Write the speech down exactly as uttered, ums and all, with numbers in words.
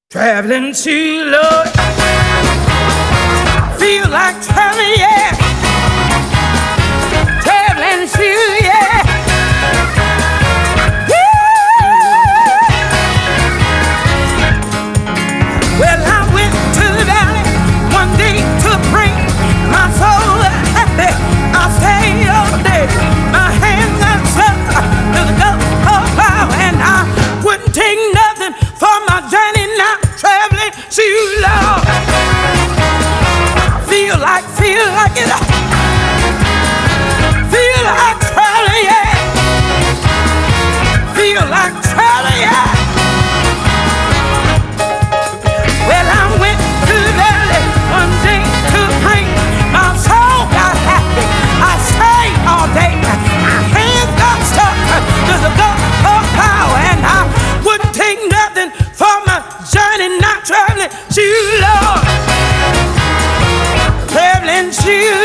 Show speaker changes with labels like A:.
A: Traveling to Lord, feel like traveling, yeah. Traveling to, yeah. Yeah. Well, I went to the valley one day to bring my soul happy. I stayed all day. My hands got stuck to the gulf of fire, and I wouldn't take nothing for my journey now. Traveling to Lord, feel like, feel like it, feel like traveling, yeah, feel like traveling, yeah. Well, I went to the valley one day to bring my soul got happy. I stayed all day, my hands got stuck to the gulf of power, and I wouldn't take nothing for my journey, not traveling to Lord, traveling to